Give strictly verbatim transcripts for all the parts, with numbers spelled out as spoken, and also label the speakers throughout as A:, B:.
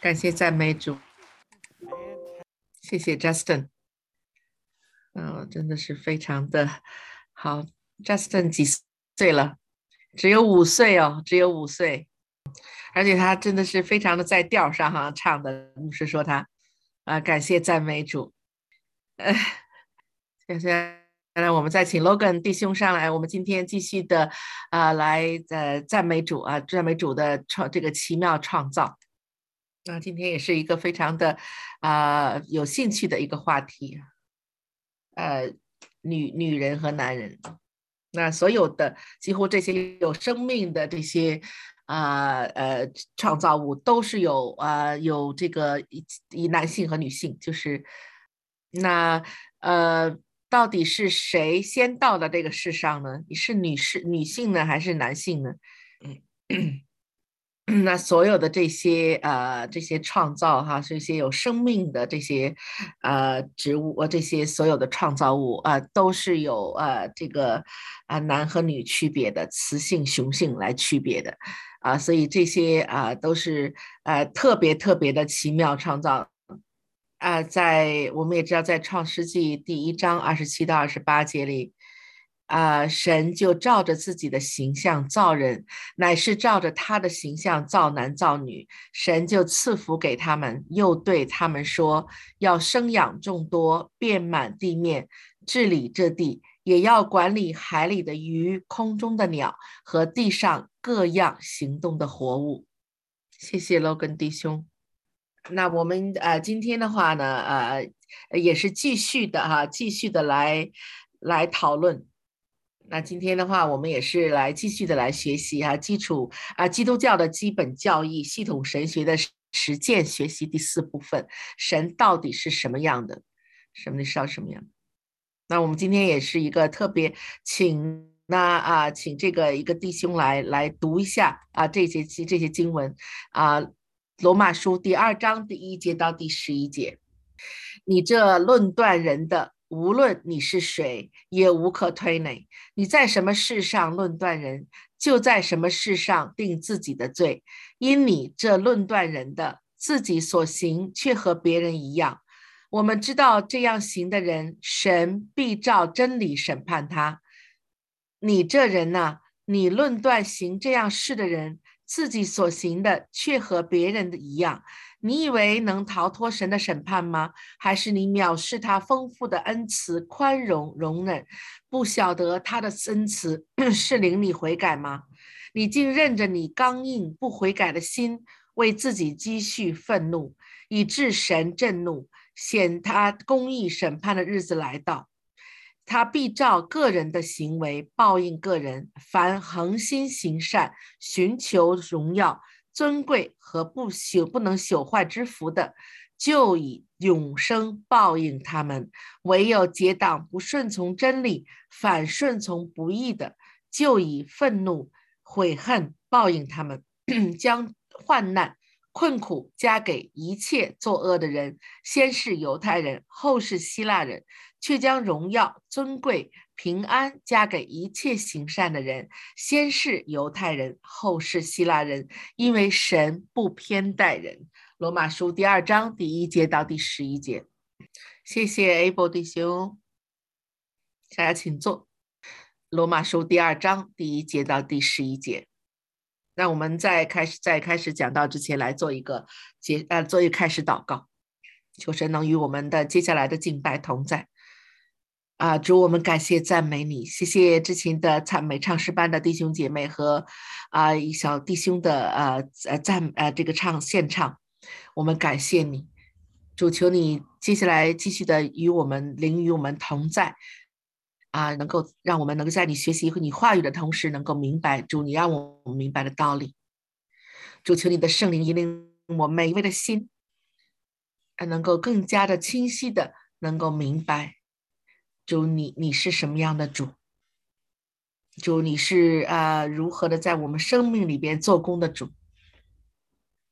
A: 感谢赞美主，谢谢 Justin， 嗯、真的是非常的好。Justin 几岁了？只有五岁哦，只有五岁，而且他真的是非常的在调上哈唱的。牧师说他啊、感谢赞美主。呃，现在让我们再请 Logan 弟兄上来，我们今天继续的啊、来呃赞美主啊，赞美主的创这个奇妙创造。那今天也是一个非常的啊、有兴趣的一个话题，呃，女女人和男人，那所有的几乎这些有生命的这些啊呃创造物都是有啊、有这个以以男性和女性，就是那呃到底是谁先到了这个世上呢？你是女士女性呢，还是男性呢？嗯。那所有的这些呃这些创造哈，这些有生命的这些呃植物呃这些所有的创造物啊、呃，都是有呃这个啊、呃、男和女区别的，雌性雄性来区别的啊、所以这些啊、都是呃特别特别的奇妙创造。啊、在我们也知道，在创世纪第一章二十七到二十八节里，啊、神就照着自己的形象造人，乃是照着他的形象造男造女。神就赐福给他们，又对他们说：要生养众多，遍满地面，治理这地，也要管理海里的鱼、空中的鸟和地上各样行动的活物。谢谢 Logan 弟兄。那我们呃今天的话呢，呃也是继续的哈，继续的来来讨论。那今天的话，我们也是来继续的来学习哈，基础啊基督教的基本教义系统神学的实践学习第四部分，神到底是什么样的？什么是什么样的？那我们今天也是一个特别请那啊，请这个一个弟兄来来读一下啊这些这些经文啊，罗马书第二章第一节到第十一节。你这论断人的，无论你是谁，也无可推诿。你在什么事上论断人，就在什么事上定自己的罪。因你这论断人的，自己所行却和别人一样。我们知道这样行的人，神必照真理审判他。你这人呐、啊，你论断行这样事的人，自己所行的却和别人的一样。你以为能逃脱神的审判吗？还是你藐视他丰富的恩慈、宽容、容忍，不晓得他的恩慈是领你悔改吗？你竟任着你刚硬不悔改的心，为自己积蓄愤怒，以致神震怒，显他公义审判的日子来到。他必照个人的行为报应个人。凡恒心行善、寻求荣耀、尊贵和不朽不能朽坏之福的，就以永生报应他们；唯有结党不顺从真理，反顺从不义的，就以愤怒、悔恨报应他们，将患难、困苦加给一切作恶的人，先是犹太人，后是希腊人，却将荣耀、尊贵、平安加给一切行善的人，先是犹太人，后是希腊人，因为神不偏待人。罗马书第二章第一节到第十一节。谢谢 Able 弟兄，大家请坐。罗马书第二章第一节到第十一节。那我们在开始在开始讲到之前，来做一个结呃做一个开始祷告，求神能与我们的接下来的敬拜同在。啊，主，我们感谢赞美你，谢谢之前的赞美唱诗班的弟兄姐妹和啊小弟兄的呃呃赞呃这个唱献唱，我们感谢你，主，求你接下来继续的与我们灵与我们同在。啊，能够让我们能够在你学习和你话语的同时，能够明白主你让我们明白的道理。主，求你的圣灵引领我每一位的心，能够更加的清晰的能够明白，主你你是什么样的主，主你是啊、呃、如何的在我们生命里边做工的主。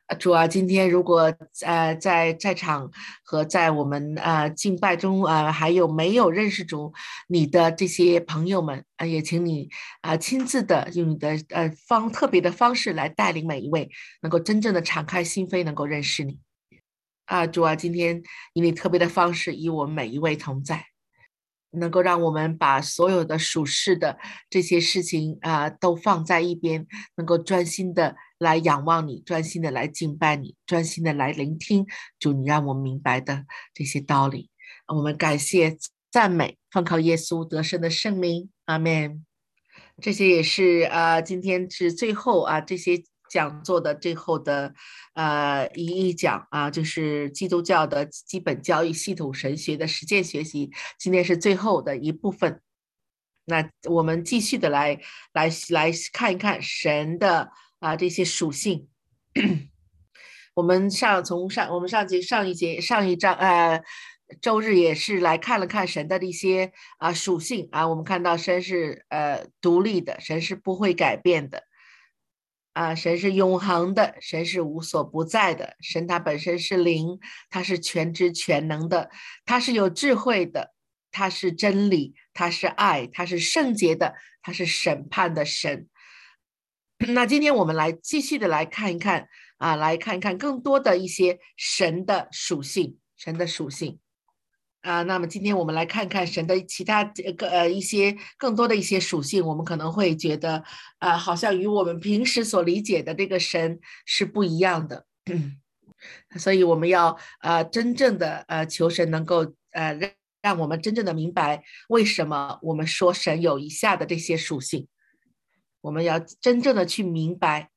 A: 呃主啊，今天如果呃在在场和在我们呃敬拜中呃还有没有认识主你的这些朋友们啊、呃也请你啊、呃亲自的用你的呃方特别的方式来带领每一位，能够真正的敞开心扉，能够认识你啊、主啊，今天以你特别的方式与我们每一位同在。能够让我们把所有的属世的这些事情啊、都放在一边，能够专心的来仰望你，专心的来敬拜你，专心的来聆听主你让我们明白的这些道理。我们感谢赞美，奉靠耶稣得胜的圣名，阿门。这些也是啊、今天是最后啊，这些讲座的最后的呃一一讲啊，就是基督教的基本教育系统神学的实践学习，今天是最后的一部分。那我们继续的来来来看一看神的啊、这些属性。我们上从上我们上节上一节上一章呃周日也是来看了看神的一些啊、属性啊，我们看到神是呃独立的，神是不会改变的啊，神是永恒的，神是无所不在的，神他本身是灵，他是全知全能的，他是有智慧的，他是真理，他是爱，他是圣洁的，他是审判的神。那今天我们来继续的来看一看啊，来看一看更多的一些神的属性，神的属性啊。那么今天我们来看看神的其他这个呃一些更多的一些属性，我们可能会觉得啊，好像与我们平时所理解的这个神是不一样的。所以我们要呃真正的呃求神能够呃让让我们真正的明白为什么我们说神有以下的这些属性。我们要真正的去明白。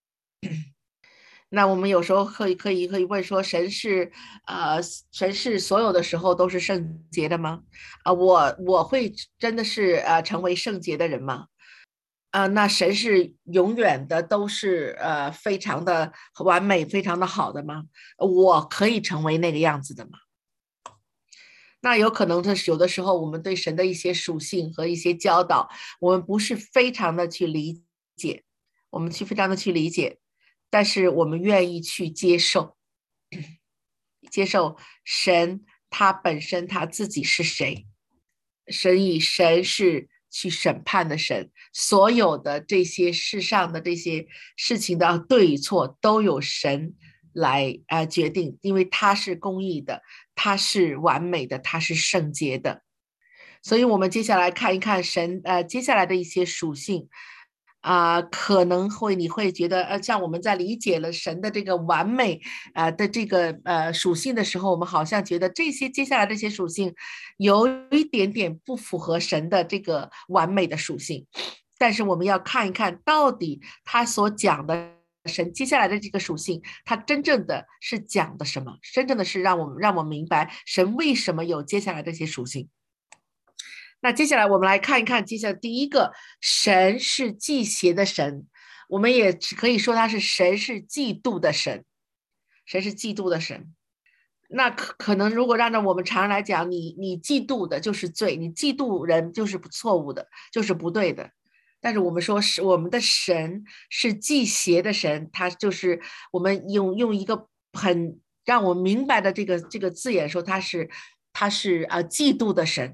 A: 那我们有时候可以可以可以问说，神是呃神是所有的时候都是圣洁的吗？啊、我我会真的是呃成为圣洁的人吗？啊、那神是永远的都是呃非常的完美、非常的好的吗？我可以成为那个样子的吗？那有可能的是，有的时候我们对神的一些属性和一些教导，我们不是非常的去理解，我们去非常的去理解，但是我们愿意去接受，接受神他本身他自己是谁，神以神是去审判的神，所有的这些世上的这些事情的对与错都有神来呃决定，因为他是公义的，他是完美的，他是圣洁的。所以我们接下来看一看神呃接下来的一些属性啊、呃可能会你会觉得呃像我们在理解了神的这个完美啊、呃的这个呃属性的时候，我们好像觉得这些接下来这些属性有一点点不符合神的这个完美的属性，但是我们要看一看到底他所讲的。神接下来的这个属性，它真正的是讲的什么？真正的是让我们让我们明白神为什么有接下来这些属性。那接下来我们来看一看，接下来第一个，神是忌邪的神，我们也可以说他是神是嫉妒的神，神是嫉妒的神。那可可能如果按照我们常人来讲，你你嫉妒的就是罪，你嫉妒人就是不错误的，就是不对的。但是我们说是我们的神是忌邪的神，他就是我们用用一个很让我明白的这个这个字眼说他是他是啊、呃、嫉妒的神。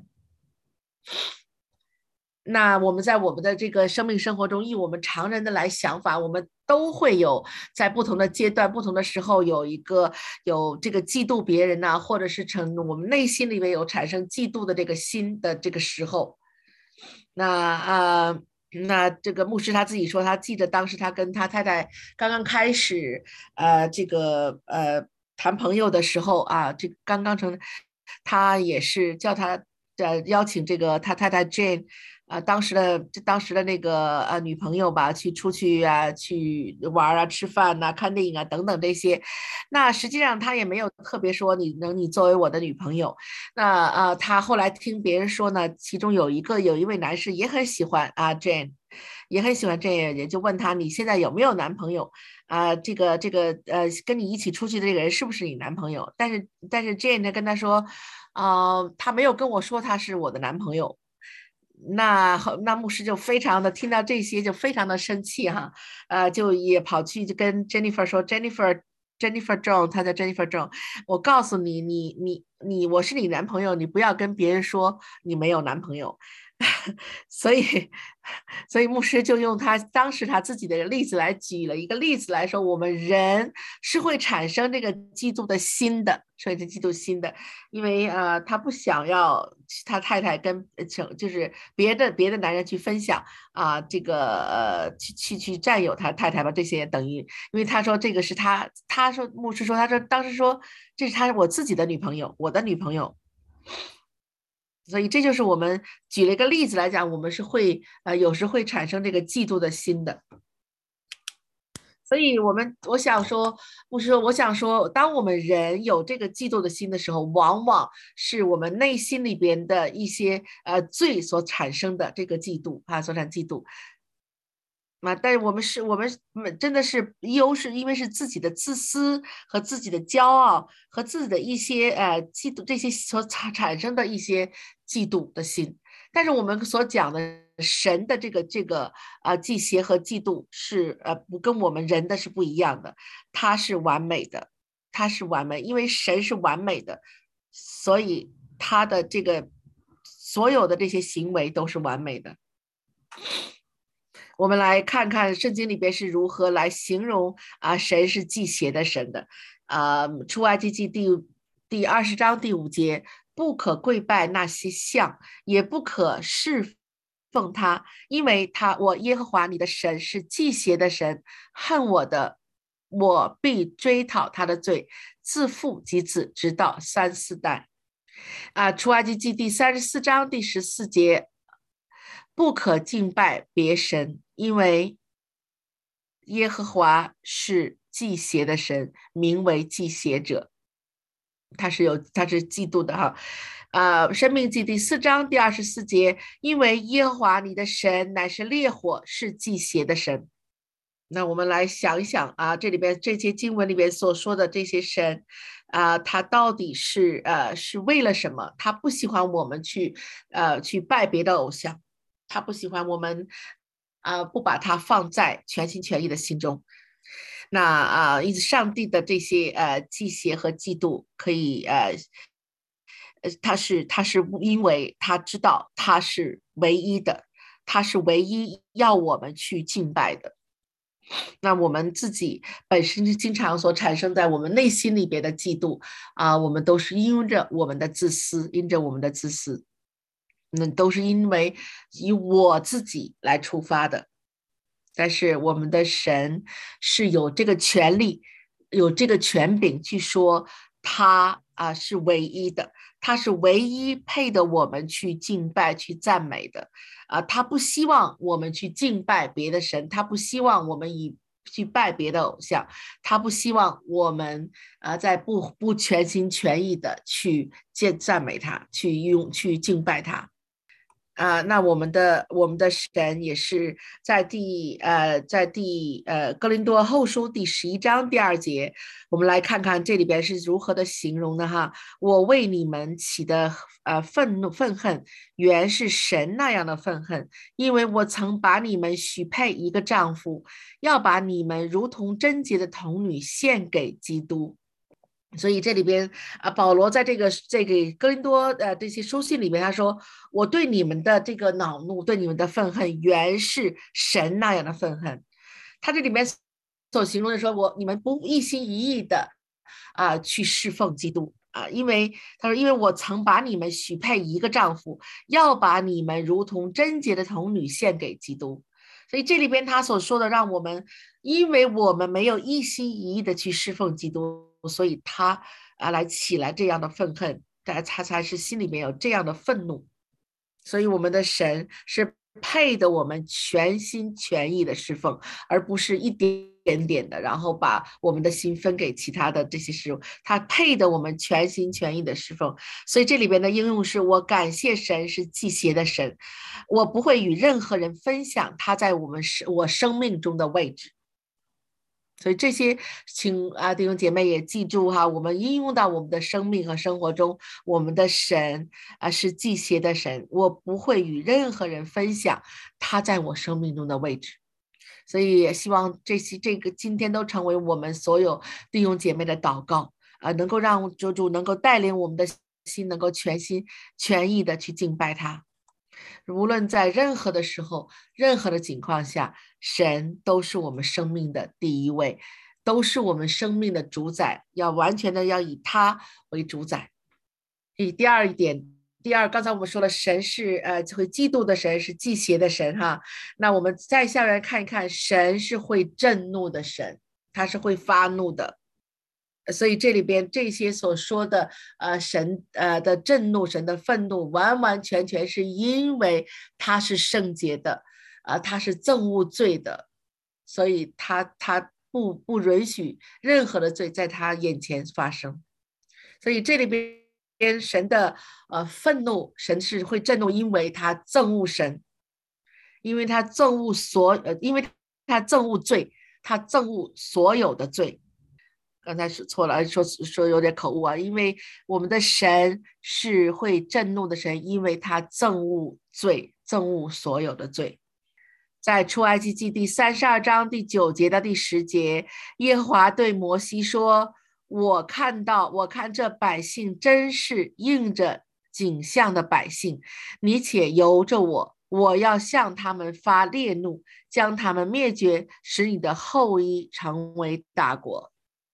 A: 那我们在我们的这个生命生活中，以我们常人的来想法，我们都会有在不同的阶段、不同的时候有一个有这个嫉妒别人呐、或者是成我们内心里面有产生嫉妒的这个心的这个时候。那啊、呃那这个牧师他自己说，他记得当时他跟他太太刚刚开始呃这个呃谈朋友的时候啊，这刚刚成，他也是叫他呃邀请这个他太太 Jane。呃，当时的当时的那个呃女朋友吧，去出去啊，去玩啊，吃饭呐、看电影啊等等这些。那实际上他也没有特别说你能你作为我的女朋友。那呃，他后来听别人说呢，其中有一个有一位男士也很喜欢啊 Jane，也很喜欢 Jane，也就问他你现在有没有男朋友？啊、这个这个呃，跟你一起出去的这个人是不是你男朋友？但是但是 Jane 呢跟他说，呃，他没有跟我说他是我的男朋友。 那那牧师就非常的听到这些就非常的生气哈，呃，就也跑去就跟 Jennifer 说 Jennifer Jennifer John， 他叫 Jennifer John， 我告诉你，你你你，我是你男朋友，你不要跟别人说你没有男朋友。所以，所以牧师就用他当时他自己的例子来举了一个例子来说，我们人是会产生这个嫉妒的心的，所以是嫉妒心的，因为呃，他不想要他太太跟就是别的别的男人去分享啊、呃，这个呃去去去占有他太太吧，这些等于，因为他说这个是他，他说牧师说他说当时说这是他我自己的女朋友，我的女朋友。所以这就是我们举了一个例子来讲，我们是会呃有时会产生这个嫉妒的心的。所以我们我想说，不是说我想说，当我们人有这个嫉妒的心的时候，往往是我们内心里边的一些呃罪所产生的这个嫉妒啊，所产嫉妒。啊，但是我们是我们真的是优势，因为是自己的自私和自己的骄傲和自己的一些呃嫉妒，这些所产产生的一些嫉妒的心。但是我们所讲的神的这个这个呃忌邪和嫉妒是呃不跟我们人的是不一样的，它是完美的，它是完美，因为神是完美的，所以他的这个所有的这些行为都是完美的。我们来看看圣经里边是如何来形容啊，神是忌邪的神的。啊，出埃及记第第二十章第五节，不可跪拜那些像，也不可侍奉他，因为他我耶和华你的神是忌邪的神，恨我的，我必追讨他的罪，自父及子，直到三四代。啊，出埃及记第三十四章第十四节，不可敬拜别神，因为耶和华是忌邪的神，名为忌邪者，他是有他是嫉妒的哈。呃，生命记第四章第二十四节，因为耶和华你的神乃是烈火，是忌邪的神。那我们来想一想啊，这里边这些经文里边所说的这些神啊，他到底是呃是为了什么？他不喜欢我们去呃去拜别的偶像，他不喜欢我们啊、呃、不把它放在全心全意的心中。那啊，因此上帝的这些呃忌邪和嫉妒，可以呃呃，他是他是因为他知道他是唯一的，他是唯一要我们去敬拜的。那我们自己本身就经常所产生在我们内心里边的嫉妒啊，我们都是因着我们的自私，因着我们的自私，那都是因为以我自己来出发的。但是我们的神是有这个权利，有这个权柄去说他啊是唯一的，他是唯一配得我们去敬拜、去赞美的啊。他不希望我们去敬拜别的神，他不希望我们以去拜别的偶像，他不希望我们啊在不不全心全意的去见赞美他，去用去敬拜他。啊，那我们的我们的神也是在第呃在第呃哥林多后书第十一章第二节，我们来看看这里边是如何的形容的哈。我为你们起的呃愤怒愤恨，原是神那样的愤恨，因为我曾把你们许配一个丈夫，要把你们如同贞洁的童女献给基督。所以这里边啊，保罗在这个这个哥林多呃这些书信里面，他说：“我对你们的这个恼怒，对你们的愤恨，原是神那样的愤恨。”他这里面所形容的说，我你们不一心一意的啊去侍奉基督啊，因为他说，因为我曾把你们许配一个丈夫，要把你们如同贞洁的童女献给基督。所以这里边他所说的，让我们因为我们没有一心一意的去侍奉基督，所以他啊来起来这样的愤恨，他他才是心里面有这样的愤怒。所以我们的神是配得我们全心全意的侍奉，而不是一点点的，然后把我们的心分给其他的这些事物。他配得我们全心全意的侍奉。所以这里边的应用是我感谢神是忌邪的神，我不会与任何人分享他在我们我生命中的位置。 所以这些请啊弟兄姐妹也记住哈，我们应用到我们的生命和生活中，我们的神啊是忌邪的神，我不会与任何人分享他在我生命中的位置。所以也希望这些这个今天都成为我们所有弟兄姐妹的祷告啊，能够让主主能够带领我们的心，能够全心全意的去敬拜他。无论在任何的时候，任何的情况下，神都是我们生命的第一位，都是我们生命的主宰，要完全的要以他为主宰。以第二一点，第二，刚才我们说了，神是呃会嫉妒的神，是忌邪的神哈。那我们再下来看一看，神是会震怒的神，他是会发怒的。所以这里边这些所说的呃神呃的震怒，神的愤怒，完完全全是因为他是圣洁的啊、呃，他是憎恶罪的，所以他他不不允许任何的罪在他眼前发生。所以这里边神的呃愤怒，神是会震怒，因为他憎恶神，因为他憎恶所呃，因为他憎恶罪，他憎恶所有的罪。刚才是错了，说说有点口误啊，因为我们的神是会震怒的神，因为他憎恶罪，憎恶所有的罪。在出埃及记第三十二章第九节到第十节，耶和华对摩西说：我看到，我看这百姓真是应着景象的百姓，你且由着我，我要向他们发烈怒，将他们灭绝，使你的后裔成为大国。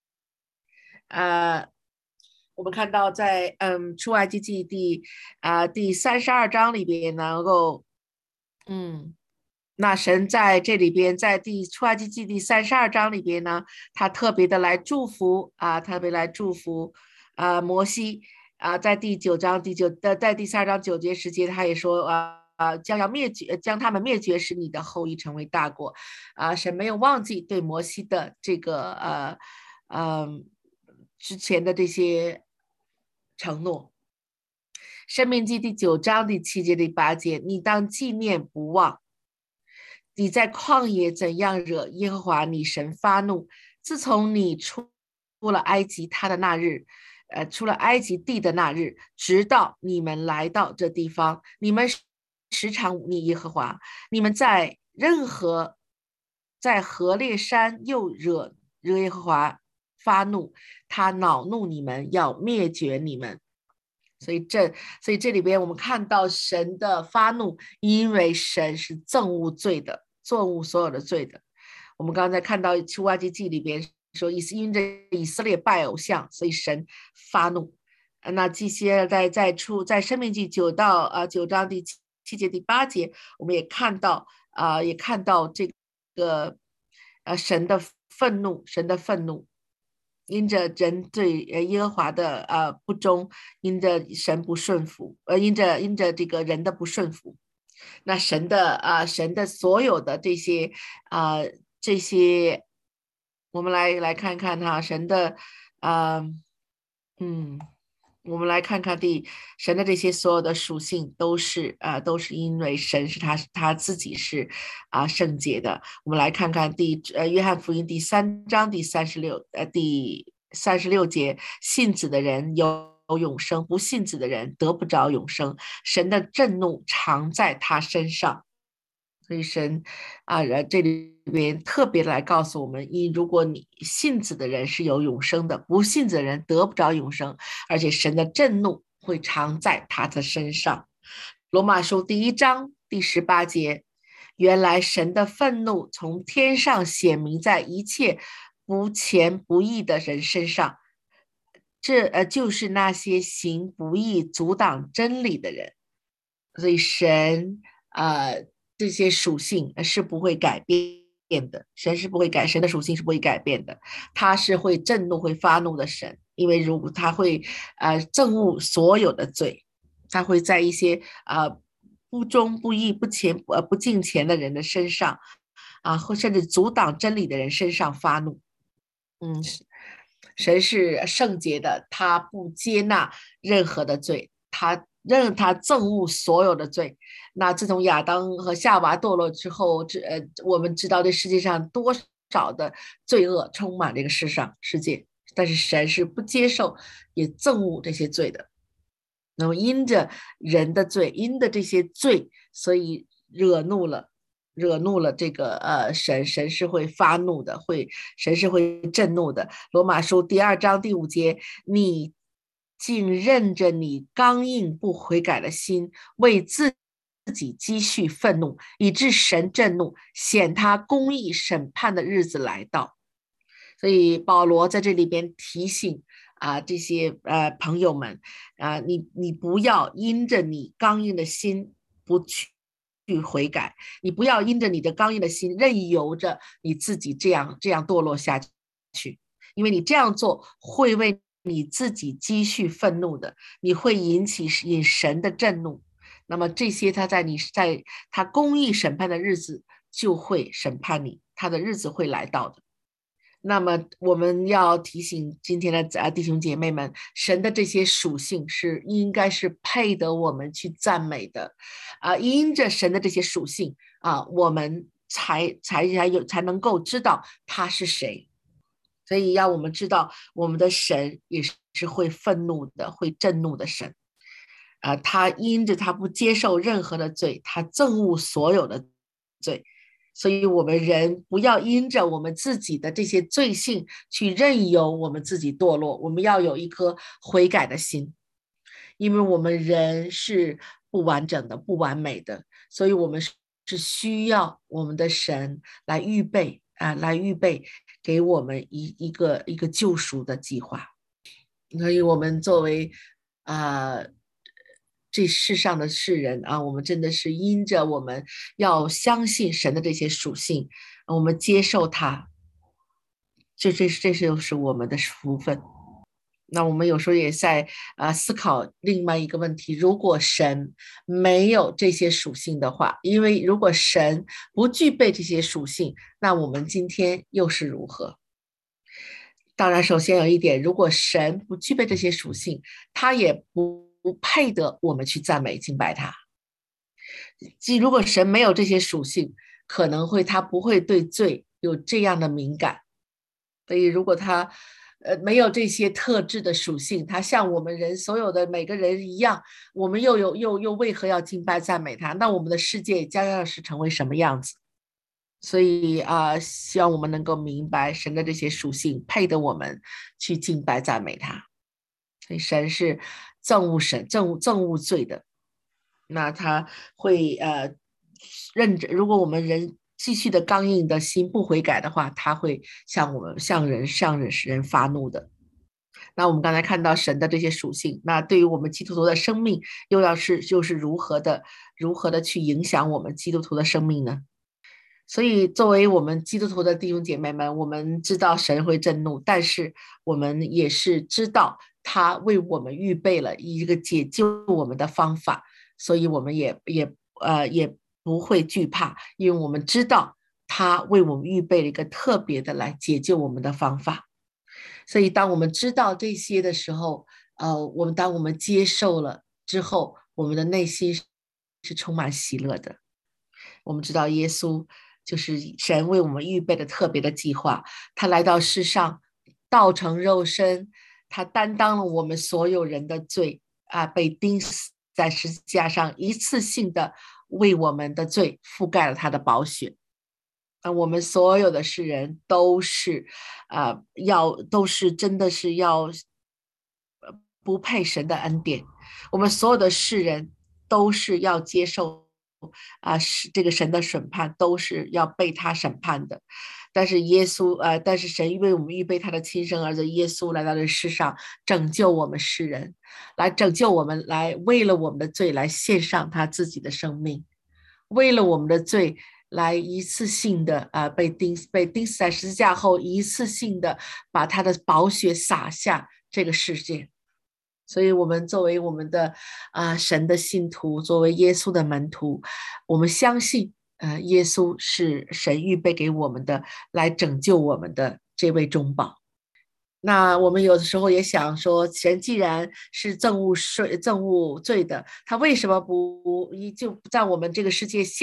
A: 呃，我们看到在嗯出埃及记第啊、呃、第三十二章里边能够嗯。那神在这里边，在第出埃及记第三十二章里边呢，他特别的来祝福啊，特别来祝福啊摩西啊，在第九章第九的在第三章九节十节，他也说啊啊将要灭绝，将他们灭绝，使你的后裔成为大国啊。神没有忘记对摩西的这个呃呃之前的这些承诺。申命记第九章第七节第八节，你当纪念不忘。你在旷野怎样惹耶和华你神发怒？自从你出了埃及他的那日，呃，出了埃及地的那日，直到你们来到这地方，你们时常忤逆耶和华。你们在任何在何烈山又惹惹耶和华发怒，他恼怒你们，要灭绝你们。所以这，所以这里边我们看到神的发怒，因为神是憎恶罪的，憎恶所有的罪的。我们刚才看到出埃及记里边说，因着以色列拜偶像，所以神发怒。那这些在在出在申命记九到呃九章第七七节第八节，我们也看到啊、呃，也看到这个呃神的愤怒，神的愤怒。因着人对耶和华的呃不忠，因着神不顺服，呃，因着因着这个人的不顺服，那神的啊、呃、神的所有的这些啊、呃、这些，我们来来看看哈，神的啊、呃、嗯。我们来看看第神的这些所有的属性都是啊、呃，都是因为神是他他自己是啊、呃、圣洁的。我们来看看第呃约翰福音第三章第三十六呃第三十六节，信子的人有永生，不信子的人得不着永生。神的震怒常在他身上。所以神啊，这里边特别来告诉我们：一，如果你信子的人是有永生的，不信子的人得不着永生，而且神的震怒会常在他的身上。罗马书第一章第十八节，原来神的愤怒从天上显明在一切不虔不义的人身上，这呃就是那些行不义、阻挡真理的人。所以神呃。这些属性是不会改变的，神是不会改，神的属性是不会改变的，他是会震怒、会发怒的神，因为如果他会呃憎恶所有的罪，他会在一些呃不忠不义、不虔呃不敬虔的人的身上啊，或甚至阻挡真理的人身上发怒。嗯，神是圣洁的，他不接纳任何的罪，他任他憎恶所有的罪。那自从亚当和夏娃堕落之后，这呃，我们知道这世界上多少的罪恶充满这个世上世界，但是神是不接受也憎恶这些罪的。那么因着人的罪，因着这些罪，所以惹怒了惹怒了这个呃神，神是会发怒的，会神是会震怒的。罗马书第二章第五节，你竟任着你刚硬不悔改的心，为自己积蓄愤怒，以致神震怒，显他公义审判的日子来到。所以保罗在这里边提醒啊、呃、这些呃朋友们啊、呃，你你不要因着你刚硬的心不去去悔改，你不要因着你的刚硬的心任由着你自己这样这样堕落下去，因为你这样做会为你自己积蓄愤怒的，你会引起引神的震怒。那么这些他在你在他公义审判的日子就会审判你，他的日子会来到的。那么我们要提醒今天的弟兄姐妹们，神的这些属性是应该是配得我们去赞美的啊！因着神的这些属性啊，我们才才才有才能够知道他是谁。所以要我们知道，我们的神也是会愤怒的，会震怒的神啊！他因着他不接受任何的罪，他憎恶所有的罪。所以我们人不要因着我们自己的这些罪性去任由我们自己堕落，我们要有一颗悔改的心，因为我们人是不完整的，不完美的，所以我们是需要我们的神来预备啊，来预备给我们一一个一个救赎的计划。所以我们作为啊、呃这世上的世人啊，我们真的是因着我们要相信神的这些属性，我们接受他，这这这就是我们的福分。那我们有时候也在啊、呃、思考另外一个问题：如果神没有这些属性的话，因为如果神不具备这些属性，那我们今天又是如何？当然，首先有一点，如果神不具备这些属性，他也不不配得我们去赞美敬拜他。即如果神没有这些属性，可能会他不会对罪有这样的敏感。所以如果他呃没有这些特质的属性，他像我们人所有的每个人一样，我们又有又又为何要敬拜赞美他？那我们的世界将要是成为什么样子？所以啊、呃，希望我们能够明白神的这些属性，配得我们去敬拜赞美他。所以神是憎恶神、憎恶憎恶罪的，那他会呃认着，如果我们人继续的刚硬的心不悔改的话，他会向我们向人向人人发怒的。那我们刚才看到神的这些属性，那对于我们基督徒的生命，又要是就是如何的如何的去影响我们基督徒的生命呢？所以作为我们基督徒的弟兄姐妹们，我们知道神会震怒，但是我们也是知道他为我们预备了一个解救我们的方法，所以我们也也呃也不会惧怕，因为我们知道他为我们预备了一个特别的来解救我们的方法。所以当我们知道这些的时候，呃，我们当我们接受了之后，我们的内心是充满喜乐的。我们知道耶稣就是神为我们预备的特别的计划，他来到世上道成肉身，他担当了我们所有人的罪啊，被钉死在十字架上，一次性的为我们的罪覆盖了他的宝血。啊，我们所有的世人都是啊，要都是真的是要不配神的恩典，我们所有的世人都是要接受啊，是这个神的审判，都是要被他审判的。但是耶稣，呃，但是神为我们预备他的亲生儿子耶稣来到这世上，拯救我们世人，来拯救我们，来为了我们的罪来献上他自己的生命，为了我们的罪来一次性的啊、呃、被钉被钉死在十字架后，一次性的把他的宝血洒下这个世界。所以我们作为我们的啊、呃、神的信徒，作为耶稣的门徒，我们相信呃耶稣是神预备给我们的，来拯救我们的这位中保。那我们有的时候也想说，神既然是憎恶罪、憎恶罪的，他为什么不就不在我们这个世界现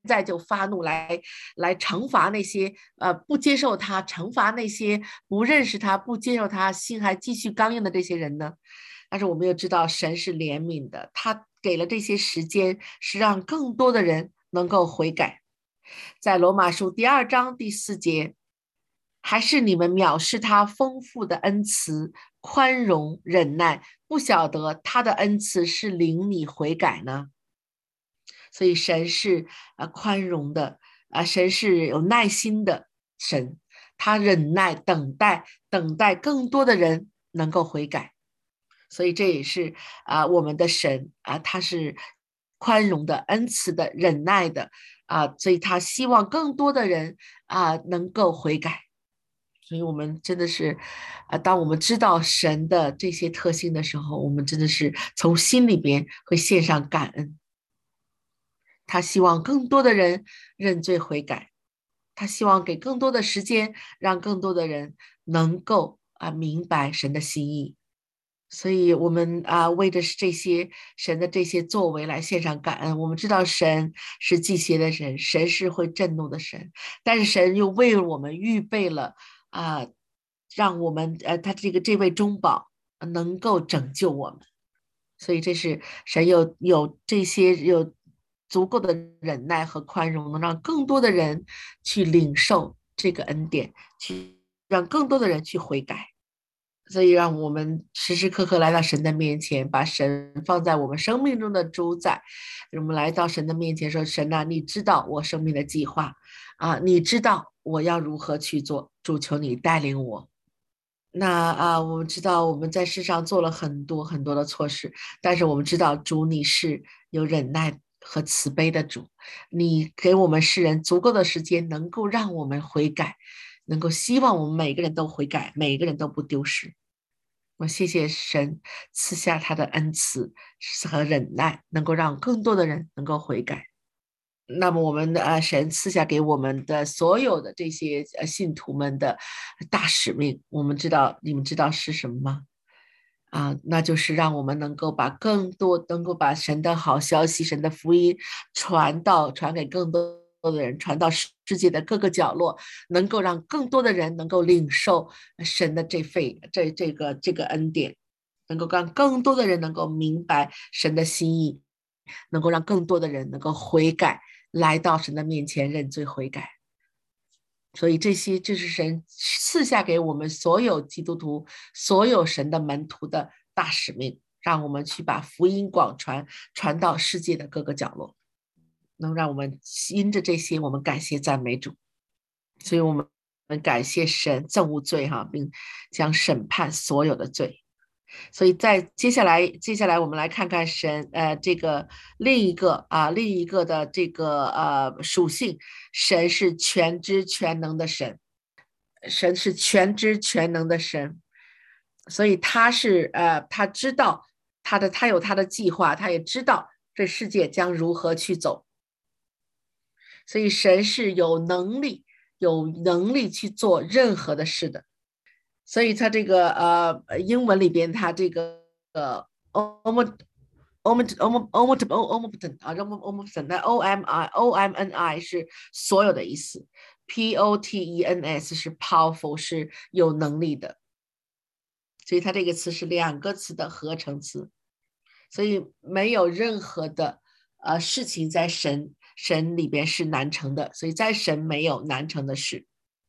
A: 在就发怒来来惩罚那些呃不接受他，惩罚那些不认识他、不接受他、心还继续刚硬的这些人呢？但是我们又知道神是怜悯的，他给了这些时间，是让更多的人能够悔改。在罗马书第二章第四节，还是你们藐视他丰富的恩慈、宽容、忍耐，不晓得他的恩慈是领你悔改呢？所以神是啊宽容的啊，神是有耐心的神，他忍耐等待，等待更多的人能够悔改。所以这也是啊我们的神啊，他是宽容的、恩慈的、忍耐的啊，所以他希望更多的人啊能够悔改。所以我们真的是啊，当我们知道神的这些特性的时候，我们真的是从心里边会献上感恩。他希望更多的人认罪悔改，他希望给更多的时间，让更多的人能够啊明白神的心意。所以我们啊为的是这些神的这些作为来献上感恩。我们知道神是忌邪的神，神是会震怒的神，但是神又为我们预备了啊，让我们呃他这个这位中保能够拯救我们。所以这是神有有这些有足够的忍耐和宽容，能让更多的人去领受这个恩典，去让更多的人去悔改。所以让我们时时刻刻来到神的面前，把神放在我们生命中的主宰。我们来到神的面前说：神啊，你知道我生命的计划啊，你知道我要如何去做，主求你带领我。那啊，我们知道我们在世上做了很多很多的错事，但是我们知道主你是有忍耐和慈悲的主，你给我们世人足够的时间，能够让我们悔改，能够希望我们每个人都悔改，每个人都不丢失。我谢谢神赐下他的恩慈和忍耐，能够让更多的人能够悔改。那么我们的呃神赐下给我们的所有的这些呃信徒们的大使命，我们知道你们知道是什么吗？啊，那就是让我们能够把更多能够把神的好消息、神的福音传到传给更多的人，传到世界的各个角落，能够让更多的人能够领受神的这份这这个这个恩典，能够让更多的人能够明白神的心意，能够让更多的人能够悔改，来到神的面前认罪悔改。所以这些就是神赐下给我们所有基督徒、所有神的门徒的大使命，让我们去把福音广传，传到世界的各个角落。能让我们因着这些，我们感谢赞美主。所以我们感谢神憎恶罪哈，并将审判所有的罪。所以在接下来，接下来我们来看看神呃这个另一个啊另一个的这个呃属性，神是全知全能的神，神是全知全能的神，所以他是呃他知道他的他有他的计划，他也知道这世界将如何去走，所以神是有能力有能力去做任何的事的。所以它这个呃英文里边它这个呃 omit omit omit omit omit 啊 omit 那 o m i o m n i 是所有的意思 ，p o t e n s 是 powerful 是有能力的，所以它这个词是两个词的合成词，所以没有任何的呃事情在神神里边是难成的，所以在神没有难成的事。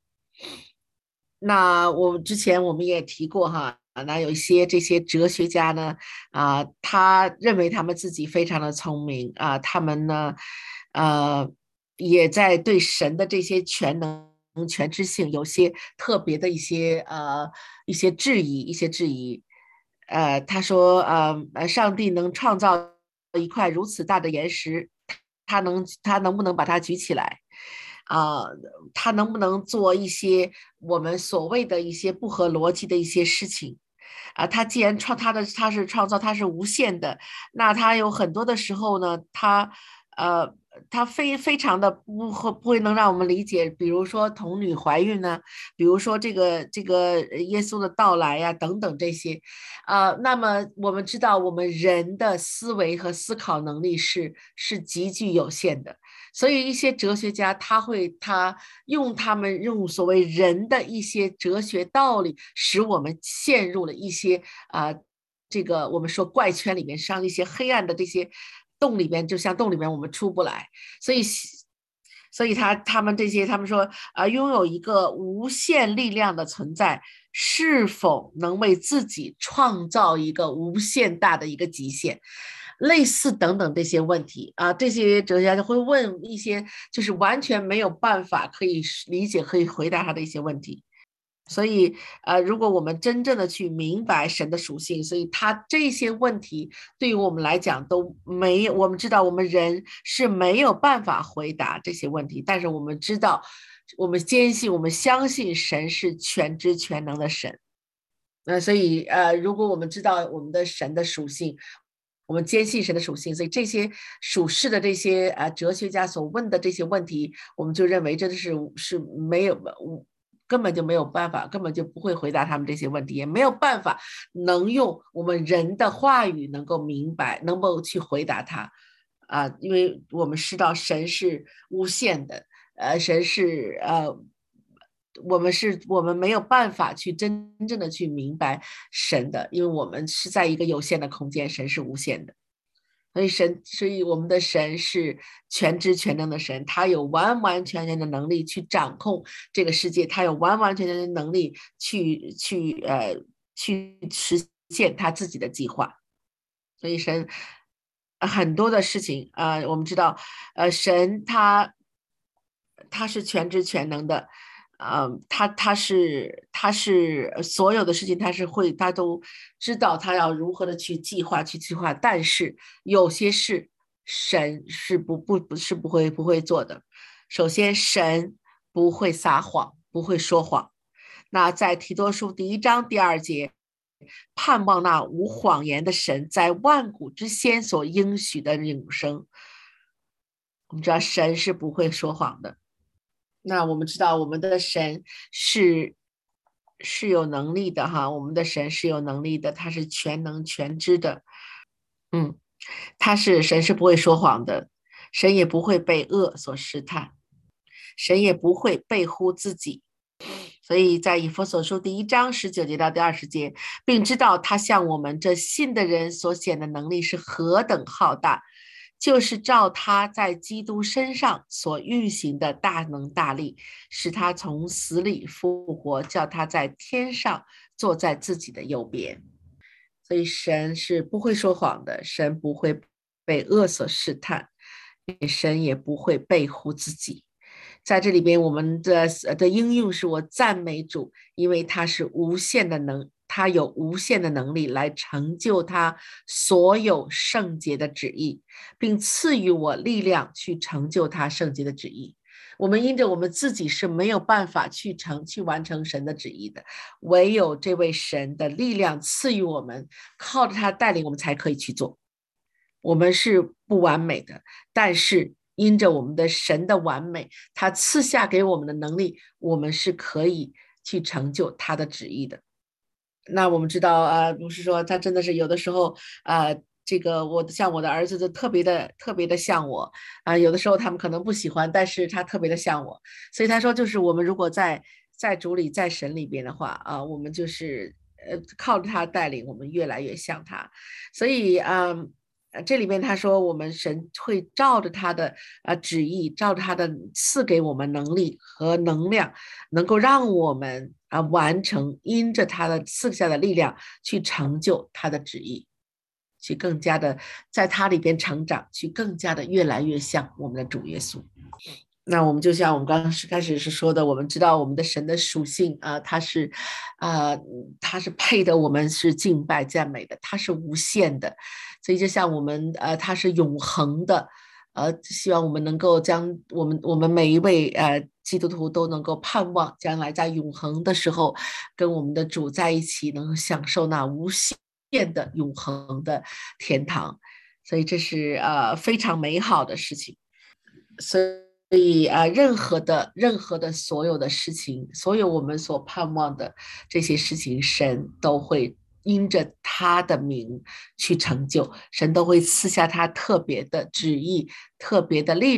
A: 那我之前我们也提过哈，那有一些这些哲学家呢，啊，他认为他们自己非常的聪明啊，他们呢，呃，也在对神的这些全能、全知性有些特别的一些呃一些质疑，一些质疑。呃，他说，呃，上帝能创造一块如此大的岩石，他能他能不能把它举起来？啊、呃，他能不能做一些我们所谓的一些不合逻辑的一些事情？啊，他既然创他的他是创造，他是无限的，那他有很多的时候呢，他呃，他非非常的不会不会能让我们理解，比如说童女怀孕呢，比如说这个这个耶稣的到来呀、啊、等等这些，呃，那么我们知道我们人的思维和思考能力是是极具有限的。 所以一些哲学家他会他用他们用所谓人的一些哲学道理，使我们陷入了一些啊、呃、这个我们说怪圈里面，上一些黑暗的这些洞里边，就像洞里面我们出不来。所以所以他他们这些他们说啊、呃，拥有一个无限力量的存在，是否能为自己创造一个无限大的一个极限？类似等等这些问题啊，这些哲学家就会问一些就是完全没有办法可以理解、可以回答他的一些问题。所以，呃，如果我们真正的去明白神的属性，所以他这些问题对于我们来讲都没有，我们知道我们人是没有办法回答这些问题，但是我们知道，我们坚信，我们相信神是全知全能的神。那所以，呃，如果我们知道我们的神的属性，我们坚信神的属性，所以这些属世的这些呃哲学家所问的这些问题，我们就认为真的是是没有根本就没有办法，根本就不会回答他们这些问题，也没有办法能用我们人的话语能够明白，能够去回答他啊、呃，因为我们知道神是无限的，呃，神是呃。我们是我们没有办法去真正的去明白神的，因为我们是在一个有限的空间，神是无限的。所以神，所以我们的神是全知全能的神，他有完完全全的能力去掌控这个世界，他有完完全全的能力去去呃去实现他自己的计划。所以神很多的事情啊、呃，我们知道，呃，神他他是全知全能的。嗯，他他是他是所有的事情，他是会，他都知道他要如何的去计划去计划，但是有些事神是不不不是不会不会做的。首先，神不会撒谎，不会说谎。那在提多书第一章第二节，盼望那无谎言的神在万古之先所应许的永生。我们知道神是不会说谎的。那我们知道我们的神是是有能力的哈，我们的神是有能力的，他是全能全知的，嗯，他是神是不会说谎的，神也不会被恶所试探，神也不会背乎自己。所以在以弗所书第一章十九节到第二十节，并知道他向我们这信的人所显的能力是何等浩大，就是照他在基督身上所运行的大能大力，使他从死里复活，叫他在天上坐在自己的右边。所以神是不会说谎的，神不会被恶所试探，神也不会背乎自己。在这里边，我们的的应用是我赞美主，因为他是无限的能，他有无限的能力来成就他所有圣洁的旨意，并赐予我力量去成就他圣洁的旨意。我们因着我们自己是没有办法去成去完成神的旨意的，唯有这位神的力量赐予我们，靠着他带领我们才可以去做。我们是不完美的，但是因着我们的神的完美，他赐下给我们的能力，我们是可以去成就他的旨意的。那我们知道，呃，不是说他真的是有的时候，呃，这个我像我的儿子就特别的特别的像我啊、呃，有的时候他们可能不喜欢，但是他特别的像我，所以他说就是我们如果在在主里在神里边的话啊、呃，我们就是呃靠着他带领，我们越来越像他，所以嗯。呃这里面他说，我们神会照着他的呃旨意，照着他的赐给我们能力和能量，能够让我们啊完成，因着他的赐下的力量去成就他的旨意，去更加的在他里边成长，去更加的越来越像我们的主耶稣。那我们就像我们刚刚开始是说的，我们知道我们的神的属性啊、呃，他是啊、呃，他是配得我们是敬拜赞美的，他是无限的，所以就像我们呃，他是永恒的，呃，希望我们能够将我们我们每一位呃基督徒都能够盼望将来在永恒的时候跟我们的主在一起，能够享受那无限的永恒的天堂，所以这是呃非常美好的事情，所以。所以啊，任何的任何的所有的事情，所有我们所盼望的这些事情，神都会因着他的名去成就，神都会赐下他特别的旨意、特别的力量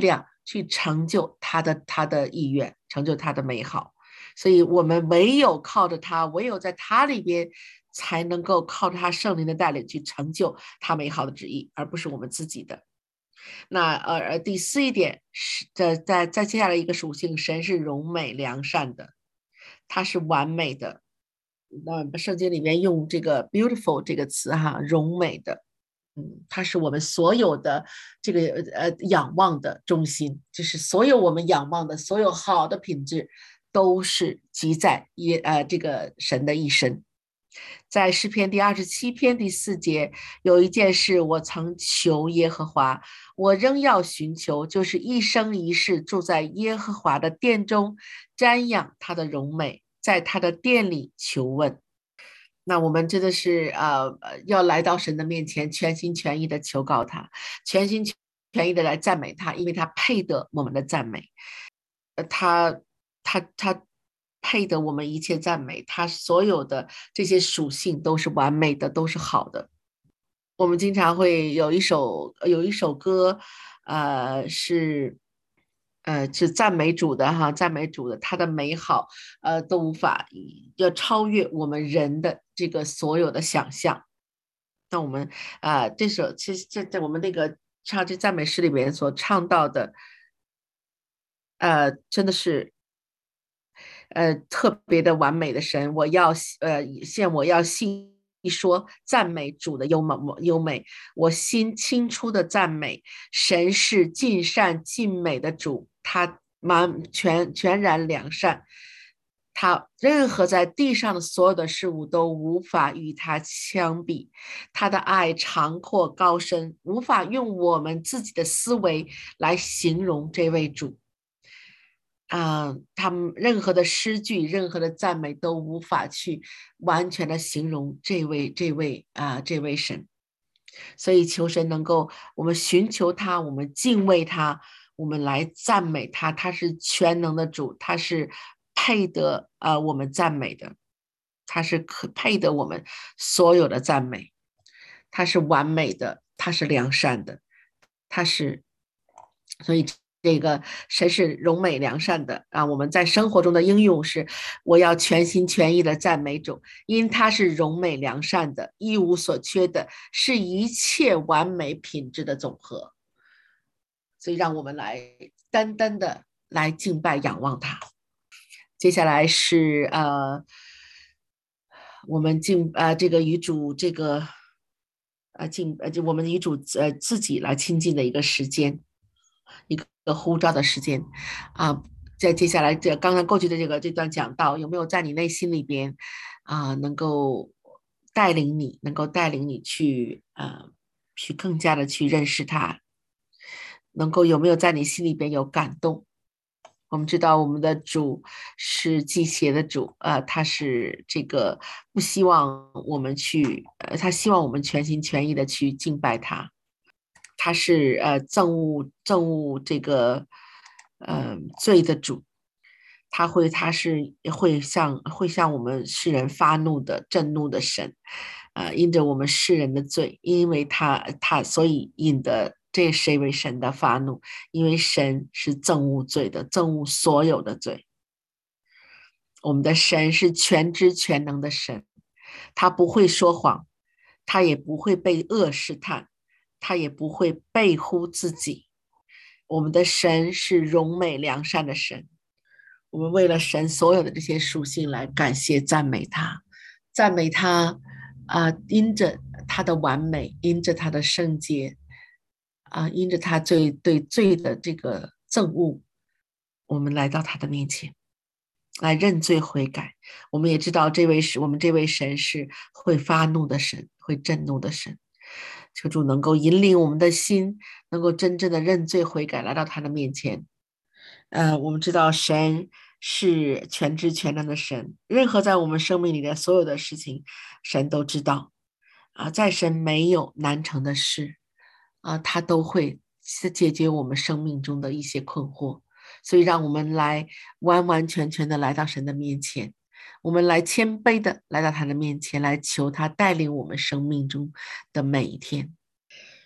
A: 去成就他的他的意愿，成就他的美好。所以我们唯有靠着他，唯有在他里边，才能够靠着他圣灵的带领去成就他美好的旨意，而不是我们自己的。那呃第四一点是在在在接下来一个属性，神是荣美良善的，他是完美的。那圣经里面用这个 beautiful 这个词哈，荣美的，嗯，它是我们所有的这个呃仰望的中心，就是所有我们仰望的所有好的品质，都是集在耶呃这个神的一身。在诗篇第二十七篇第四节，有一件事我曾求耶和华，我仍要寻求，就是一生一世住在耶和华的殿中，瞻仰他的荣美，在他的殿里求问。那我们真的是呃要来到神的面前，全心全意的求告他，全心全意的来赞美他，因为他配得我们的赞美，呃，他他他配得我们一切赞美，他所有的这些属性都是完美的，都是好的。我们经常会有一首有一首歌，呃，是呃是赞美主的哈，赞美主的，他的美好，呃，都无法要超越我们人的这个所有的想象。那我们啊、呃，这首其实在在我们那个唱这赞美诗里面所唱到的，呃，真的是呃特别的完美的神，我要呃现我要信一说赞美主的优美优美，我心清楚的赞美神是尽善尽美的主，他完全全然良善。他任何在地上的所有的事物都无法与他相比，他的爱长阔高深，无法用我们自己的思维来形容这位主。啊、呃，他们任何的诗句、任何的赞美都无法去完全的形容这位、这位啊、呃、这位神。所以求神能够，我们寻求他，我们敬畏他，我们来赞美他。他是全能的主，他是配得啊、呃、我们赞美的，他是可配得我们所有的赞美，他是完美的，他是良善的，他是，所以。这个神是荣美良善的啊！我们在生活中的应用是，我要全心全意的赞美主，因他是荣美良善的，一无所缺的，是一切完美品质的总和。所以，让我们来单单的来敬拜仰望他。接下来是呃，我们敬呃这个与主这个呃敬呃就我们与主呃自己来亲近的一个时间。一个呼召的时间啊，在接下来这刚刚过去的这个这段讲道，有没有在你内心里边啊，能够带领你，能够带领你去呃，去更加的去认识他，能够有没有在你心里边有感动？我们知道我们的主是祭邪的主，呃，他是这个不希望我们去，呃，他希望我们全心全意的去敬拜他。他是呃憎恶憎恶这个呃罪的主，他会他是会向会向我们世人发怒的震怒的神，呃，因着我们世人的罪，因为他他所以引得这谁为神的发怒，因为神是憎恶罪的，憎恶所有的罪。我们的神是全知全能的神，他不会说谎，他也不会被恶试探。他也不会背乎自己。我们的神是荣美良善的神，我们为了神所有的这些属性来感谢赞美他，赞美他啊、呃，因着他的完美，因着他的圣洁啊、呃，因着他最对罪的这个憎恶，我们来到他的面前来认罪悔改。我们也知道这位是我们这位神是会发怒的神，会震怒的神。求主能够引领我们的心，能够真正的认罪悔改，来到他的面前。呃，我们知道神是全知全能的神，任何在我们生命里的所有的事情，神都知道。啊，在神没有难成的事，啊，他都会解决我们生命中的一些困惑。所以，让我们来完完全全的来到神的面前。我们来谦卑的来到他的面前，来求他带领我们生命中的每一天。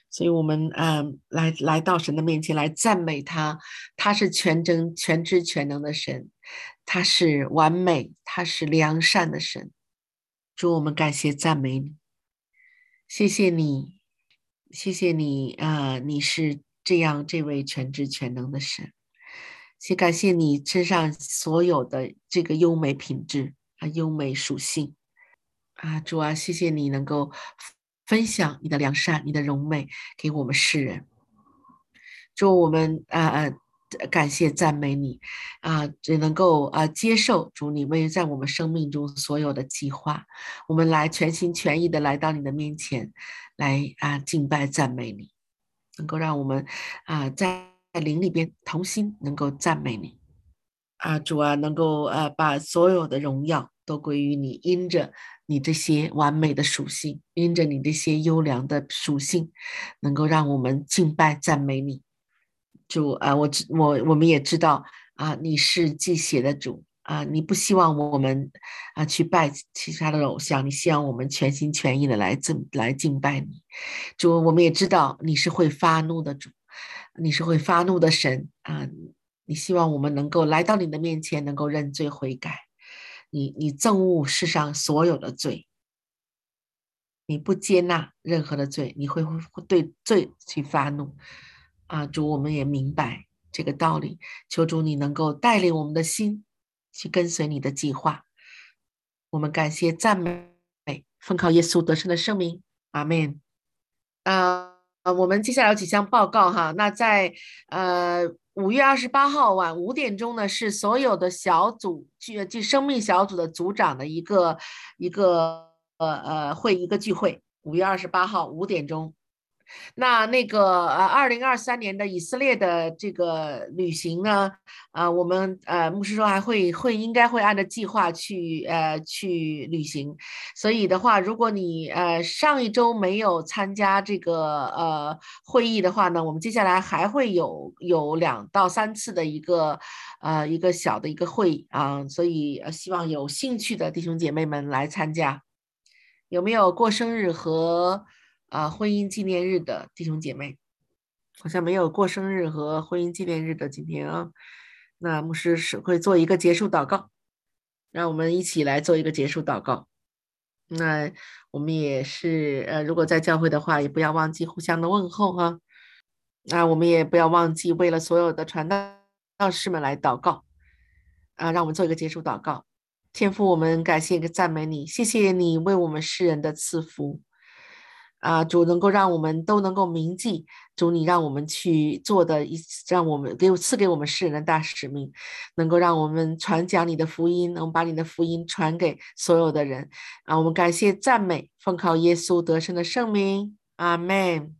A: 所以我们啊、呃来来到神的面前来赞美他，他是全真全知全能的神，他是完美，他是良善的神。主，我们感谢赞美你，谢谢你，谢谢你啊、呃你是这样这位全知全能的神，也感谢你身上所有的这个优美品质啊，优美属性。啊，主啊，谢谢你能够分享你的良善、你的荣美给我们世人。主，我们啊啊、呃感谢赞美你啊，只能够啊接受主你为在我们生命中所有的计划，我们来全心全意的来到你的面前，来啊敬拜赞美你，能够让我们啊在灵里边同心能够赞美你。啊，主啊，能够呃把所有的荣耀都归于你，因着你这些完美的属性，因着你这些优良的属性，能够让我们敬拜赞美你。主啊，我知我我们也知道啊，你是祭血的主啊，你不希望我们啊去拜其他的偶像，你希望我们全心全意的来敬来敬拜你。主，我们也知道你是会发怒的主，你是会发怒的神啊，你希望我们能够来到你的面前，能够认罪悔改。你你憎恶世上所有的罪，你不接纳任何的罪，你会会对罪去发怒啊！主，我们也明白这个道理，求主你能够带领我们的心去跟随你的计划。我们感谢赞美，奉靠耶稣得胜的圣名，阿门。啊、呃，我们接下来有几项报告哈。那在呃五月二十八号晚五点钟呢，是所有的小组聚聚生命小组的组长的一个一个呃呃会一个聚会，五月二十八号五点钟。那那个呃，二零二三年的以色列的这个旅行呢，呃，我们呃牧师说还会会应该会按照计划去呃去旅行，所以的话，如果你呃上一周没有参加这个呃会议的话呢，我们接下来还会有有两到三次的一个呃一个小的一个会议啊，所以呃希望有兴趣的弟兄姐妹们来参加。有没有过生日和啊、婚姻纪念日的弟兄姐妹？好像没有过生日和婚姻纪念日的今天啊。那牧师是会做一个结束祷告，让我们一起来做一个结束祷告。那我们也是呃，如果在教会的话，也不要忘记互相的问候哈。那我们也不要忘记为了所有的传道士们来祷告啊，让我们做一个结束祷告。天父，我们感谢个赞美你，谢谢你为我们世人的赐福啊，主能够让我们都能够铭记，主你让我们去做的一，让我们给我赐给我们世人的大使命，能够让我们传讲你的福音，能把你的福音传给所有的人啊，我们感谢赞美，奉靠耶稣得胜的圣名，阿门。